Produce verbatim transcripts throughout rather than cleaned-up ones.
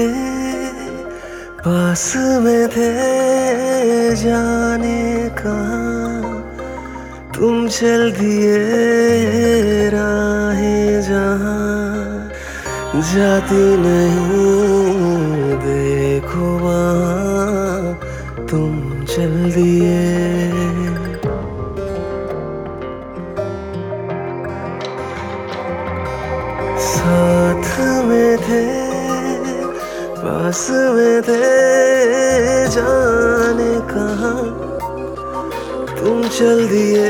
थे, पास में थे, जाने कहाँ तुम चल दिए राहें जहाँ जाती नहीं, देखो वहाँ तुम चल दिए। साथ में थे, पास में थे, जाने कहाँ तुम चल दिए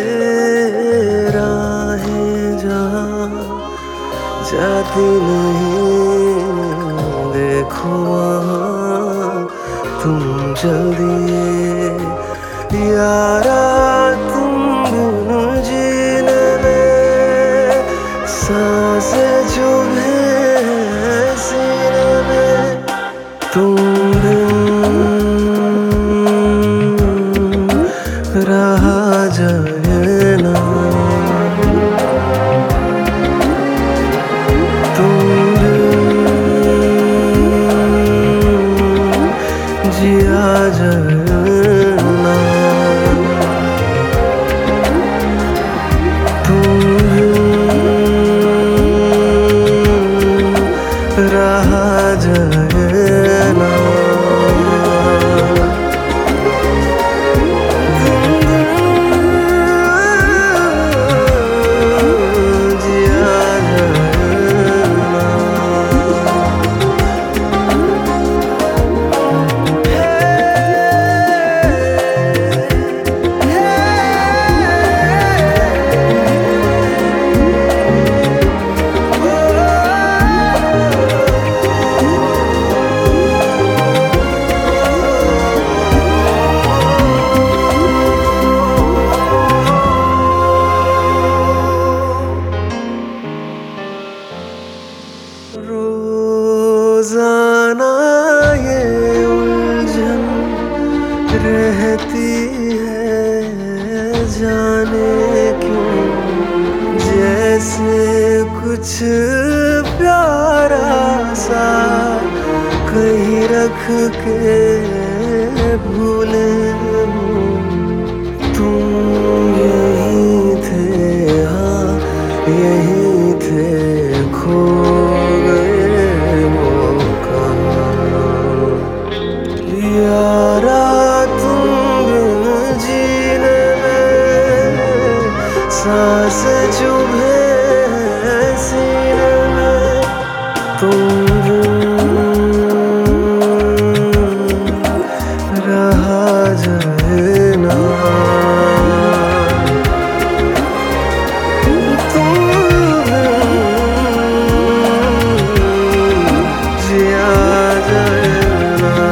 राहें जहाँ जाती नहीं, देखो वहाँ तुम चल दिए। यारा तुम बिन जीने में सांसें चुभे सीने में, तुम बिन रहा जाए ना, तुम बिन जिया जाए ना, तुम बिन रहा जाए ना। रोजाना ये उलझन रहती है, जाने क्यों जैसे कुछ प्यारा सा कहीं रख के भूले हूँ। तुम यहीं थे, हाँ यहीं थे, खो यारा तुम बिन जीने में सांसें चुभे सीने में, तुम बिन रहा जाए ना, तुम बिन जिया जाए ना।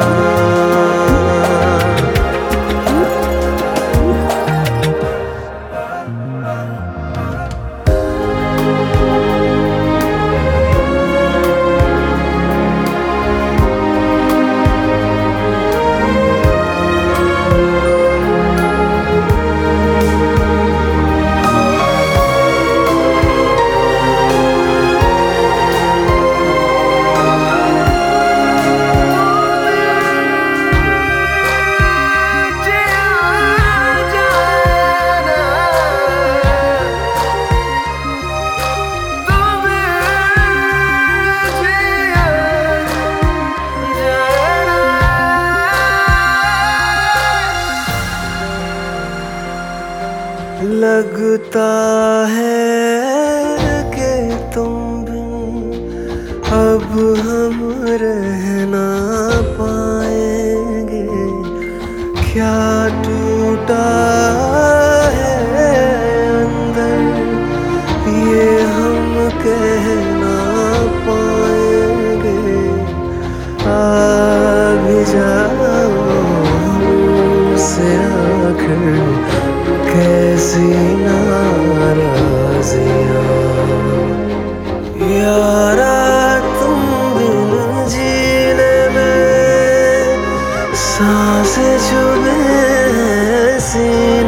लगता है कि तुम बिन अब हम रह ना पाएंगे, क्या टूटा है अंदर ये हम कह ना पाएंगे। आ भी जाओ हमसे आखिर कैसी नाराजियाँ, यारा तुम बिन जीने में सांसें चुभे सी